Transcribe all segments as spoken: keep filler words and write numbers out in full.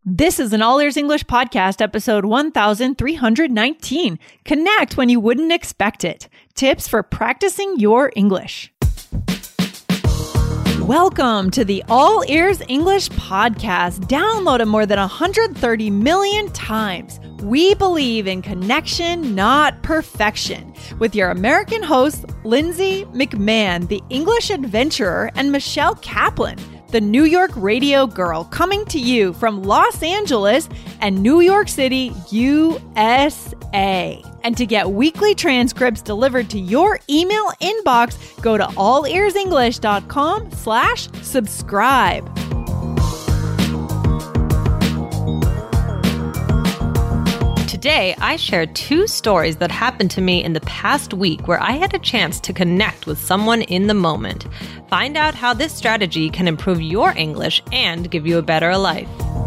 This is an All Ears English podcast, episode one thousand three hundred nineteen. Connect when you wouldn't expect it. Tips for practicing your English. Welcome to the All Ears English podcast, downloaded more than one hundred thirty million times. We believe in connection, not perfection. With your American hosts, Lindsay McMahon, the English adventurer, and Michelle Kaplan, the New York radio girl, coming to you from Los Angeles and New York City, U S A. And to get weekly transcripts delivered to your email inbox, go to allearsenglish.com slash subscribe. Today, I share two stories that happened to me in the past week where I had a chance to connect with someone in the moment. Find out how this strategy can improve your English and give you a better life.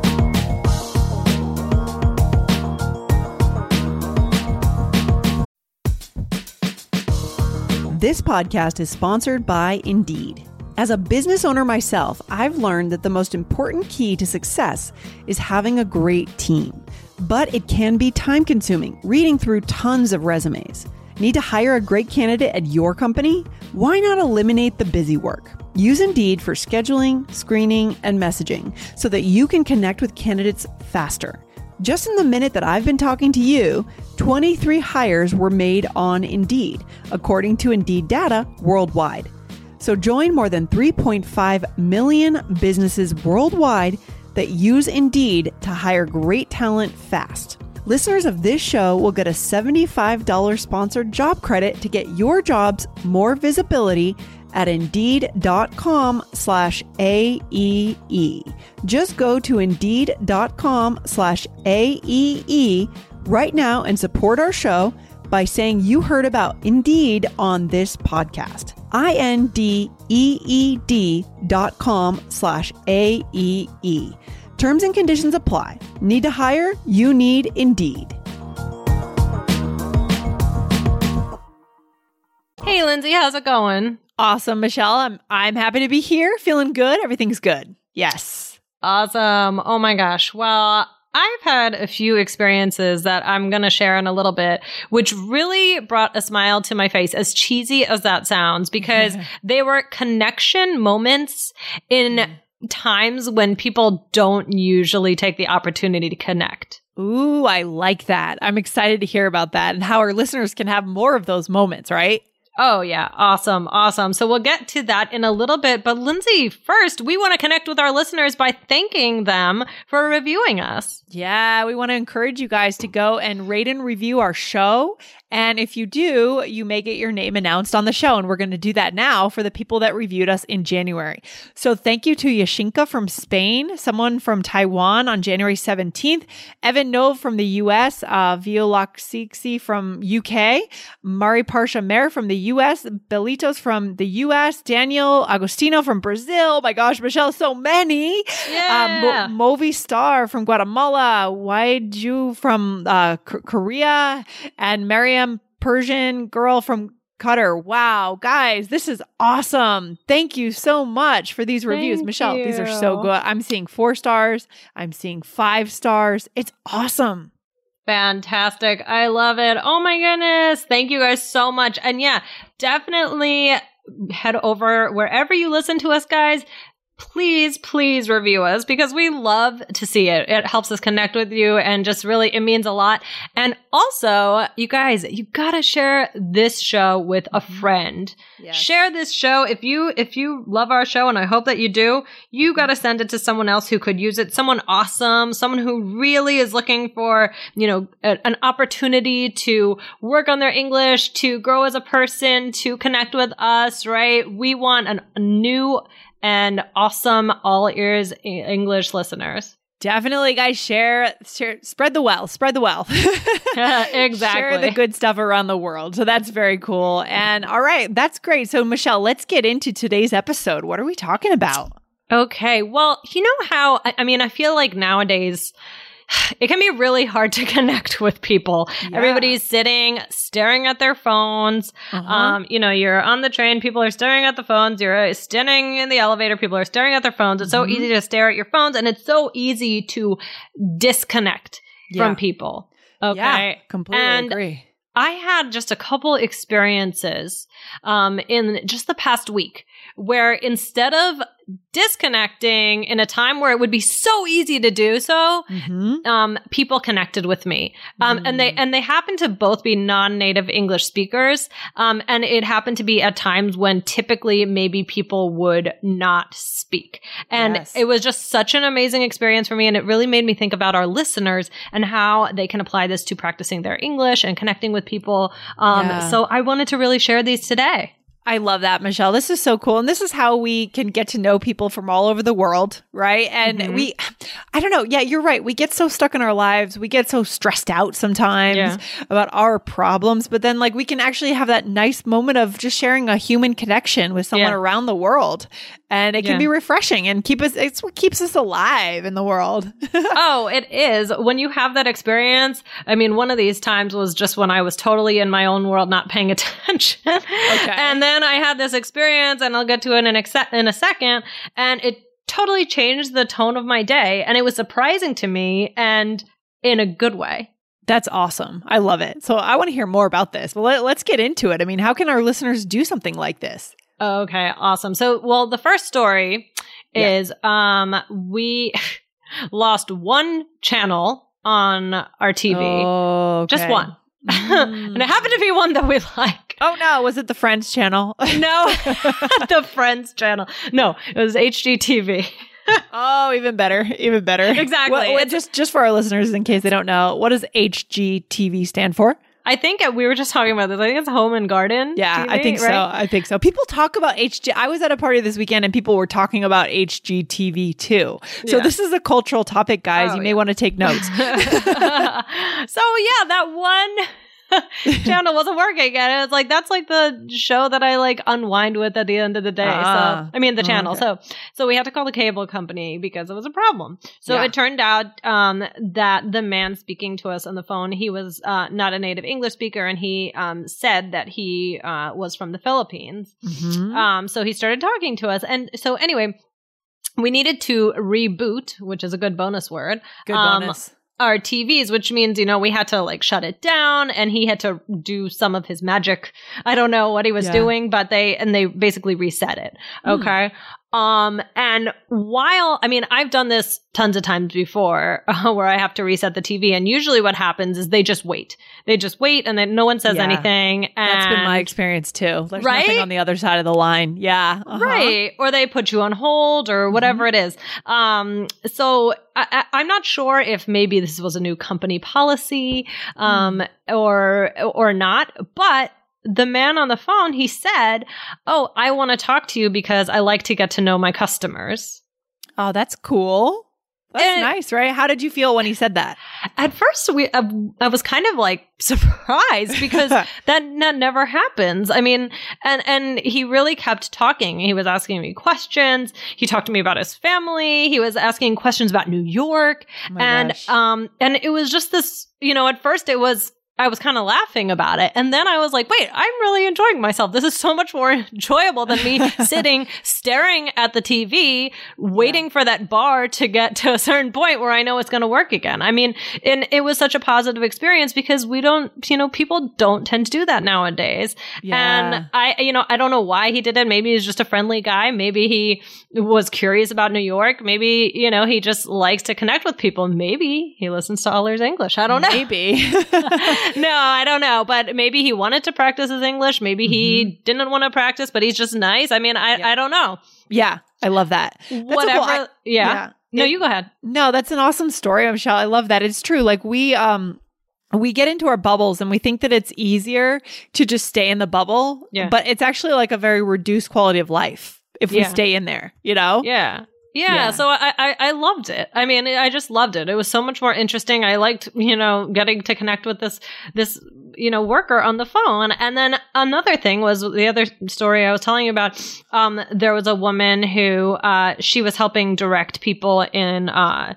This podcast is sponsored by Indeed. As a business owner myself, I've learned that the most important key to success is having a great team. But it can be time-consuming, reading through tons of resumes. Need to hire a great candidate at your company? Why not eliminate the busy work? Use Indeed for scheduling, screening, and messaging so that you can connect with candidates faster. Just in the minute that I've been talking to you, twenty-three hires were made on Indeed, according to Indeed data worldwide. So join more than three point five million businesses worldwide that use Indeed to hire great talent fast. Listeners of this show will get a seventy-five dollars sponsored job credit to get your jobs more visibility at Indeed.com slash AEE. Just go to Indeed.com slash AEE right now and support our show by saying you heard about Indeed on this podcast. I-N-D-E-E-D dot com slash A-E-E. Terms and conditions apply. Need to hire? You need Indeed. Hey, Lindsay, how's it going? Awesome, Michelle. I'm I'm happy to be here. Feeling good. Everything's good. Yes. Awesome. Oh my gosh. Well, I've had a few experiences that I'm going to share in a little bit, which really brought a smile to my face, as cheesy as that sounds, because they were connection moments in mm. times when people don't usually take the opportunity to connect. Ooh, I like that. I'm excited to hear about that and how our listeners can have more of those moments, right? Oh, yeah. Awesome. Awesome. So we'll get to that in a little bit. But Lindsay, first, we want to connect with our listeners by thanking them for reviewing us. Yeah, we want to encourage you guys to go and rate and review our show. And if you do, you may get your name announced on the show. And we're going to do that now for the people that reviewed us in January. So thank you to Yashinka from Spain, someone from Taiwan on January seventeenth, Evan Nove from the U S, uh, Violaxixi from U K, Mari Parsha Mer from the U S, Belitos from the U S, Daniel Agostino from Brazil. Oh my gosh, Michelle, so many. Yeah. Uh, Mo- Movi Star from Guatemala, Waiju from uh, K- Korea, and Mariam Persian girl from Qatar. Wow, guys, this is awesome. Thank you so much for these reviews. Thank Michelle, you. These are so good. I'm seeing four stars. I'm seeing five stars. It's awesome. Fantastic. I love it. Oh my goodness. Thank you guys so much. And yeah, definitely head over wherever you listen to us, guys. Please, please review us because we love to see it. It helps us connect with you and just really, it means a lot. And also, you guys, you gotta share this show with a friend. Yes. Share this show. If you, if you love our show, and I hope that you do, you gotta send it to someone else who could use it. Someone awesome, someone who really is looking for, you know, a, an opportunity to work on their English, to grow as a person, to connect with us, right? We want an, a new and awesome All Ears English listeners. Definitely, guys, share, share, spread the wealth, spread the wealth. Exactly. Share the good stuff around the world. So that's very cool. And all right, that's great. So Michelle, let's get into today's episode. What are we talking about? Okay. Well, you know how, I, I mean, I feel like nowadays, it can be really hard to connect with people. Yeah. Everybody's sitting, staring at their phones. Uh-huh. Um, you know, you're on the train, people are staring at the phones. You're standing in the elevator, people are staring at their phones. It's Mm-hmm. so easy to stare at your phones, and it's so easy to disconnect Yeah. from people. Okay. Yeah, completely And agree. I had just a couple experiences um, in just the past week where instead of disconnecting in a time where it would be so easy to do so, Mm-hmm. um, people connected with me. Um, Mm. and they, and they happened to both be non-native English speakers. Um, and it happened to be at times when typically maybe people would not speak. And Yes. it was just such an amazing experience for me. And it really made me think about our listeners and how they can apply this to practicing their English and connecting with people. Um, Yeah. so I wanted to really share these today. I love that, Michelle. This is so cool. And this is how we can get to know people from all over the world, right? And Mhm. we, I don't know. Yeah, you're right. We get so stuck in our lives. We get so stressed out sometimes Yeah. about our problems. But then, like, we can actually have that nice moment of just sharing a human connection with someone Yeah. around the world. And it can Yeah. be refreshing and keep us, it's what keeps us alive in the world. Oh, it is. When you have that experience, I mean, one of these times was just when I was totally in my own world, not paying attention. Okay. And then I had this experience, and I'll get to it in, an ex- in a second, and it totally changed the tone of my day. And it was surprising to me, and in a good way. That's awesome. I love it. So I want to hear more about this. Well, let, let's get into it. I mean, how can our listeners do something like this? Okay, awesome. So, well, the first story Yeah. is um we lost one channel on our T V. Oh, Just okay. one. Mm. And it happened to be one that we like. Oh no, was it the Friends channel? No, the Friends channel. No, it was H G T V. Oh, even better, even better. Exactly. What- what- It's- just just for our listeners, in case they don't know, what does H G T V stand for? I think we were just talking about this. I think it's Home and Garden. Yeah, T V, I think so. right? I think so. People talk about H G. I was at a party this weekend and people were talking about H G T V too. So Yeah. this is a cultural topic, guys. Oh, you may yeah. want to take notes. So yeah, that one channel wasn't working, and it's like that's like the show that I like unwind with at the end of the day. Ah. So I mean the channel. Okay. So so we had to call the cable company because it was a problem. So Yeah. it turned out um, that the man speaking to us on the phone, he was uh, not a native English speaker, and he um, said that he uh, was from the Philippines. Mhm. Um, so he started talking to us, and so anyway, we needed to reboot, which is a good bonus word. Good um, bonus. Our T Vs, which means, you know, we had to like shut it down, and he had to do some of his magic. I don't know what he was Yeah. doing, but they, and they basically reset it. Hmm. Okay. Um, and while, I mean, I've done this tons of times before uh, where I have to reset the T V, and usually what happens is they just wait. They just wait, and then no one says Yeah. anything. And That's been my experience too. There's Right? nothing on the other side of the line. Yeah. Uh-huh. Right. Or they put you on hold or whatever it is. Um, so I, I, I'm not sure if maybe this was a new company policy, um, or, or not, but the man on the phone, he said, "Oh, I want to talk to you because I like to get to know my customers." Oh, that's cool. That's And- nice, right? How did you feel when he said that? At first, we uh, I was kind of like surprised because that that never happens. I mean, and and he really kept talking. He was asking me questions. He talked to me about his family. He was asking questions about New York, Oh my and gosh. um, and it was just this. You know, at first it was. I was kind of laughing about it. And then I was like, wait, I'm really enjoying myself. This is so much more enjoyable than me sitting, staring at the T V, waiting for that bar to get to a certain point where I know it's going to work again. I mean, and it was such a positive experience because we don't, you know, people don't tend to do that nowadays. Yeah. And I, you know, I don't know why he did it. Maybe he's just a friendly guy. Maybe he was curious about New York. Maybe, you know, he just likes to connect with people. Maybe he listens to All Ears English. I don't know. Maybe. No, I don't know. But maybe he wanted to practice his English. Maybe he didn't want to practice, but he's just nice. I mean, I, Yeah. I don't know. Yeah, I love that. That's so cool. Whatever. I- yeah. yeah. No, It- you go ahead. No, that's an awesome story, Michelle. I love that. It's true. Like we um we get into our bubbles and we think that it's easier to just stay in the bubble. Yeah. But it's actually like a very reduced quality of life if we Yeah. stay in there, you know? Yeah. Yeah, Yeah. so I, I I loved it. I mean, I just loved it. It was so much more interesting. I liked, you know, getting to connect with this this you know worker on the phone. And then another thing was the other story I was telling you about. Um, there was a woman who uh she was helping direct people in uh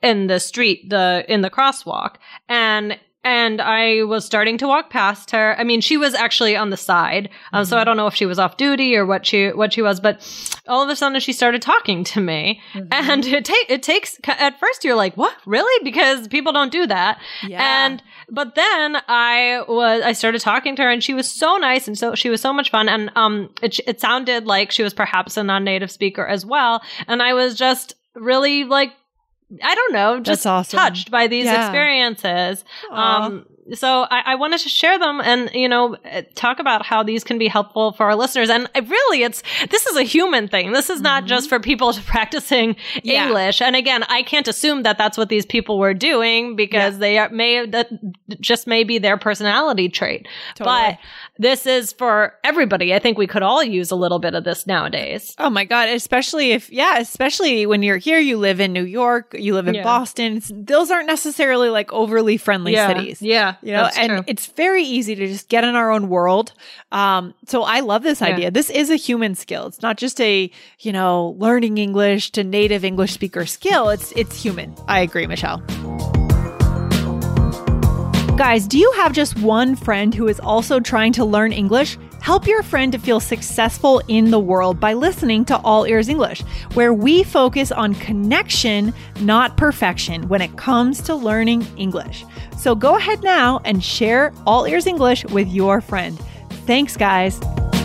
in the street, the in the crosswalk, and and I was starting to walk past her. I mean, she was actually on the side, um, mm-hmm. so I don't know if she was off duty or what she what she was. But all of a sudden, she started talking to me, mm-hmm. and it ta- it takes at first you're like, what, really? Because people don't do that. Yeah. And but then I was I started talking to her, and she was so nice, and so she was so much fun, and um, it it sounded like she was perhaps a non-native speaker as well, and I was just really like. I don't know, just awesome. touched by these yeah. experiences. Um, so I, I wanted to share them and, you know, talk about how these can be helpful for our listeners. And really, it's, this is a human thing. This is mm-hmm. not just for people practicing yeah. English. And again, I can't assume that that's what these people were doing because yeah. they are, may, that just may be their personality trait. Totally. But this is for everybody. I think we could all use a little bit of this nowadays. Oh my God. Especially if, yeah, especially when you're here, you live in New York, you live in yeah. Boston. It's, those aren't necessarily like overly friendly yeah. cities. Yeah. You know, and true. It's very easy to just get in our own world. Um, so I love this idea. Yeah. This is a human skill. It's not just a, you know, learning English to native English speaker skill. It's, it's human. I agree, Michelle. Guys, do you have just one friend who is also trying to learn English? Help your friend to feel successful in the world by listening to All Ears English, where we focus on connection, not perfection, when it comes to learning English. So go ahead now and share All Ears English with your friend. Thanks, guys.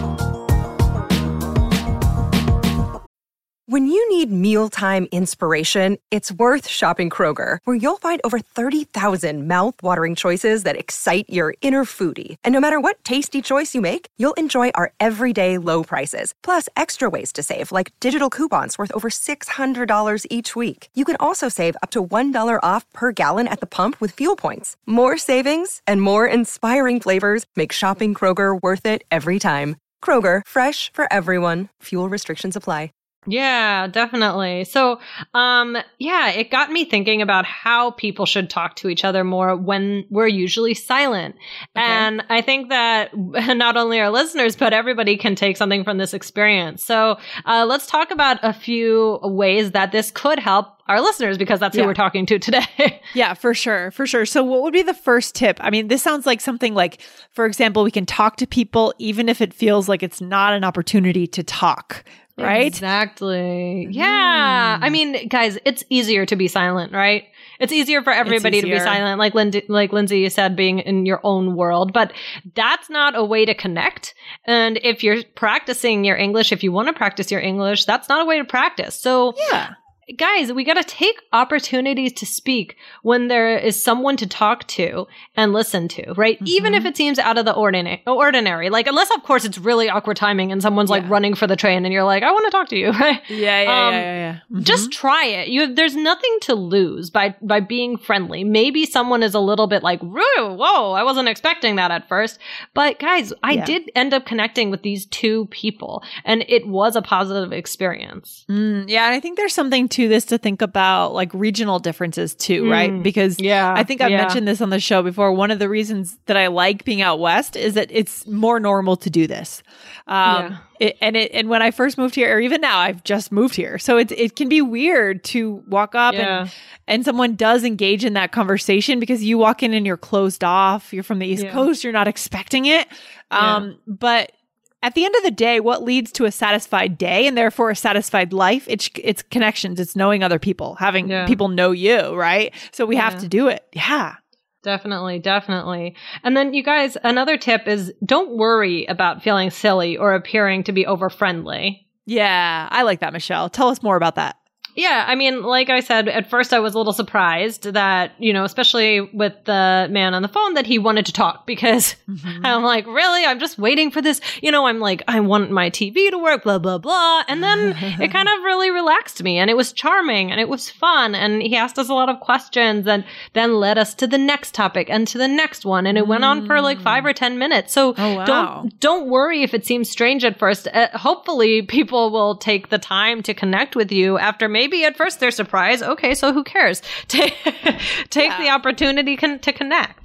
When you need mealtime inspiration, it's worth shopping Kroger, where you'll find over thirty thousand mouth-watering choices that excite your inner foodie. And no matter what tasty choice you make, you'll enjoy our everyday low prices, plus extra ways to save, like digital coupons worth over six hundred dollars each week. You can also save up to one dollar off per gallon at the pump with fuel points. More savings and more inspiring flavors make shopping Kroger worth it every time. Kroger, fresh for everyone. Fuel restrictions apply. Yeah, definitely. So, um, yeah, it got me thinking about how people should talk to each other more when we're usually silent. Okay. And I think that not only our listeners, but everybody can take something from this experience. So, uh, let's talk about a few ways that this could help our listeners, because that's who yeah. we're talking to today. Yeah, for sure. For sure. So what would be the first tip? I mean, this sounds like something like, for example, we can talk to people even if it feels like it's not an opportunity to talk. Right? Exactly. Yeah. Mm. I mean, guys, it's easier to be silent, right? It's easier for everybody easier. to be silent, like Lindsay, like Lindsay, you said, being in your own world. But that's not a way to connect. And if you're practicing your English, if you want to practice your English, that's not a way to practice. So yeah. Guys, we got to take opportunities to speak when there is someone to talk to and listen to, right? Mm-hmm. Even if it seems out of the ordinary, ordinary, like unless of course it's really awkward timing and someone's yeah. like running for the train and you're like, I want to talk to you, right? Yeah, yeah, um, yeah, yeah. yeah. Mm-hmm. Just try it. You, there's nothing to lose by by being friendly. Maybe someone is a little bit like, whoa, I wasn't expecting that at first. But guys, I yeah. did end up connecting with these two people, and it was a positive experience. Mm, yeah, and I think there's something to this to think about, like regional differences too, mm, right? Because yeah, I think I've yeah. mentioned this on the show before. One of the reasons that I like being out west is that it's more normal to do this. Um, yeah. It, and it, and when I first moved here, or even now, I've just moved here, so it it can be weird to walk up yeah. and and someone does engage in that conversation because you walk in and you're closed off. You're from the East yeah. Coast. You're not expecting it. Um, yeah. But at the end of the day, what leads to a satisfied day and therefore a satisfied life? It's it's connections. It's knowing other people, having yeah. people know you, right? So we yeah. have to do it. Yeah. Definitely, definitely. And then you guys, another tip is don't worry about feeling silly or appearing to be over friendly. Yeah, I like that, Michelle. Tell us more about that. Yeah, I mean, like I said, at first I was a little surprised that, you know, especially with the man on the phone, that he wanted to talk because mm-hmm. I'm like, really? I'm just waiting for this. You know, I'm like, I want my T V to work, blah, blah, blah. And then it kind of really relaxed me and it was charming and it was fun. And he asked us a lot of questions and then led us to the next topic and to the next one. And it mm. went on for like five or ten minutes. So oh, wow. don't, don't worry if it seems strange at first. Uh, hopefully people will take the time to connect with you after maybe Maybe at first they're surprised. Okay, so who cares? Take take yeah. the opportunity con- to connect.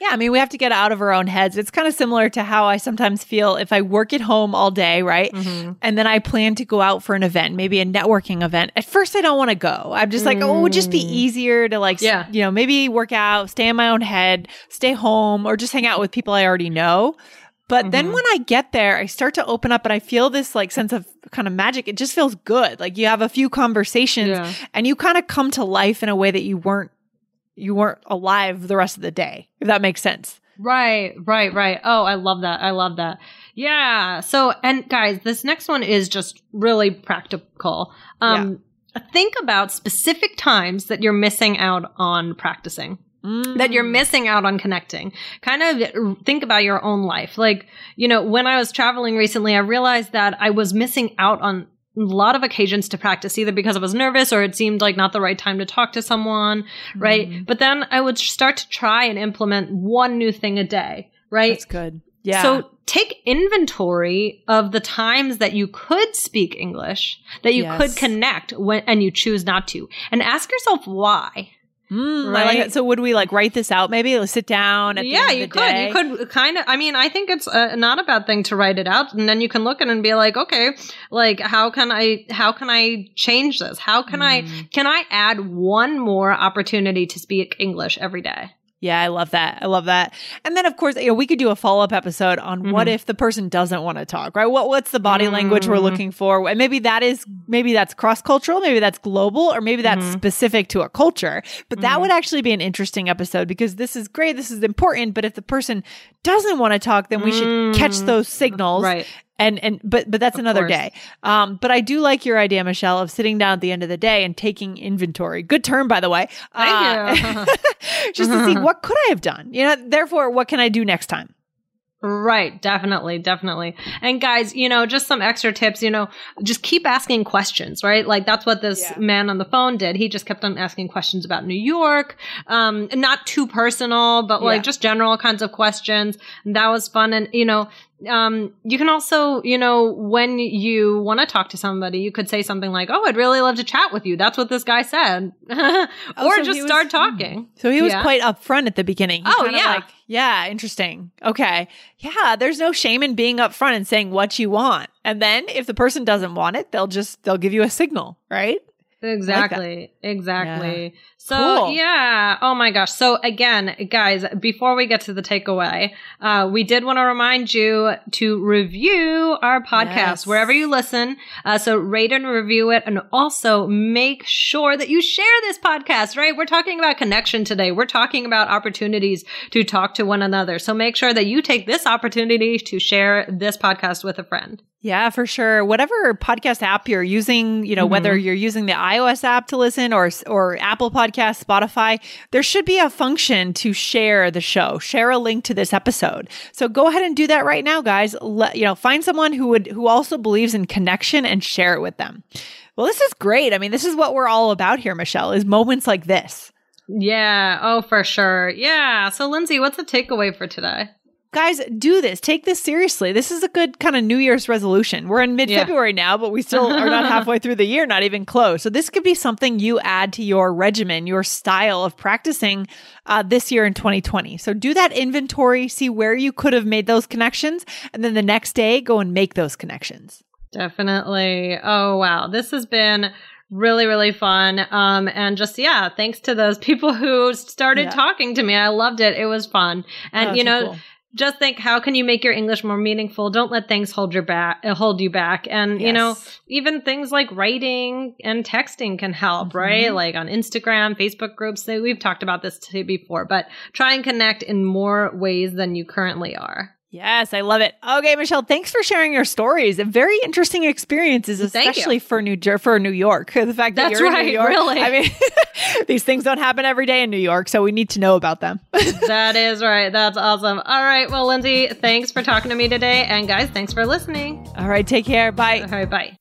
Yeah, I mean, we have to get out of our own heads. It's kind of similar to how I sometimes feel if I work at home all day, right? Mm-hmm. And then I plan to go out for an event, maybe a networking event. At first, I don't want to go. I'm just like, mm. oh, it would just be easier to like, yeah. you know, maybe work out, stay in my own head, stay home, or just hang out with people I already know. But mm-hmm. then when I get there, I start to open up and I feel this like sense of kind of magic. It just feels good. Like you have a few conversations yeah. and you kind of come to life in a way that you weren't, you weren't alive the rest of the day, if that makes sense. Right, right, right. Oh, I love that. I love that. Yeah. So, and guys, this next one is just really practical. Um, yeah. Think about specific times that you're missing out on practicing. Mm. That you're missing out on connecting. Kind of think about your own life. Like, you know, when I was traveling recently, I realized that I was missing out on a lot of occasions to practice, either because I was nervous or it seemed like not the right time to talk to someone, right? Mm. But then I would start to try and implement one new thing a day, right? That's good. Yeah. So take inventory of the times that you could speak English, that you yes. could connect when, and you choose not to, and ask yourself why. Mm, right? I like it. So would we like write this out? Maybe let's sit down at the yeah, end of you the could. day? You could kind of, I mean, I think it's uh, not a bad thing to write it out, and then you can look at it and be like, okay, like how can I, how can I change this? How can mm. I, can I add one more opportunity to speak English every day? Yeah, I love that. I love that. And then, of course, you know, we could do a follow-up episode on mm-hmm. what if the person doesn't want to talk, right? What What's the body mm-hmm. language we're looking for? And maybe that is, maybe that's cross-cultural, maybe that's global, or maybe that's mm-hmm. specific to a culture. But that mm-hmm. would actually be an interesting episode because this is great, this is important, but if the person doesn't want to talk, then we mm-hmm. should catch those signals. Right. And, and, but, but that's of another course. day. Um, but I do like your idea, Michelle, of sitting down at the end of the day and taking inventory. Good term, by the way. Thank uh, you. Just to see what could I have done? You know, therefore, what can I do next time? Right. Definitely. Definitely. And guys, you know, just some extra tips, you know, just keep asking questions, right? Like that's what this yeah. man on the phone did. He just kept on asking questions about New York. Um, not too personal, but like yeah. just general kinds of questions. And that was fun. And, you know, Um, you can also, you know, when you want to talk to somebody, you could say something like, oh, I'd really love to chat with you. That's what this guy said. or oh, so just was, start talking. So he was yeah. quite upfront at the beginning. He oh, yeah. Like, yeah, interesting. Okay. Yeah, there's no shame in being upfront and saying what you want. And then if the person doesn't want it, they'll just, they'll give you a signal, right? Exactly. Like exactly. Yeah. So cool. yeah. Oh my gosh. So again, guys, before we get to the takeaway, uh, we did want to remind you to review our podcast yes. wherever you listen. Uh, so rate and review it, and also make sure that you share this podcast, right? We're talking about connection today. We're talking about opportunities to talk to one another. So make sure that you take this opportunity to share this podcast with a friend. Yeah, for sure. Whatever podcast app you're using, you know, mm-hmm. whether you're using the iOS app to listen or or Apple Podcasts, Spotify, there should be a function to share the show, share a link to this episode. So go ahead and do that right now, guys. Let, you know, find someone who would who also believes in connection and share it with them. Well, this is great. I mean, this is what we're all about here, Michelle, is moments like this. Yeah. Oh, for sure. Yeah. So, Lindsay, what's the takeaway for today? Guys, do this. Take this seriously. This is a good kind of New Year's resolution. We're in mid-February yeah. now, but we still are not halfway through the year, not even close. So this could be something you add to your regimen, your style of practicing uh, this year in twenty twenty. So do that inventory, see where you could have made those connections, and then the next day, go and make those connections. Definitely. Oh, wow. This has been really, really fun. Um, and just, yeah, thanks to those people who started yeah. talking to me. I loved it. It was fun. And, oh, you know, so cool. Just think, how can you make your English more meaningful? Don't let things hold your back, uh, hold you back. And, yes. you know, even things like writing and texting can help, mm-hmm. right? Like on Instagram, Facebook groups. We've talked about this too before, but try and connect in more ways than you currently are. Yes, I love it. Okay, Michelle, thanks for sharing your stories. Very interesting experiences, especially for New Jer- for New York. The fact that That's you're right, in New York. Really. I mean, these things don't happen every day in New York, so we need to know about them. That is right. That's awesome. All right. Well, Lindsay, thanks for talking to me today. And guys, thanks for listening. All right. Take care. Bye. All right. Bye.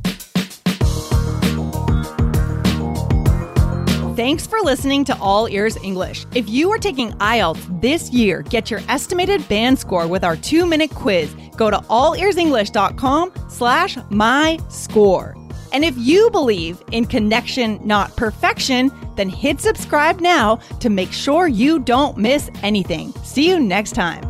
Thanks for listening to All Ears English. If you are taking I E L T S this year, get your estimated band score with our two-minute quiz. Go to allearsenglish.com slash my score. And if you believe in connection, not perfection, Then hit subscribe now to make sure you don't miss anything. See you next time.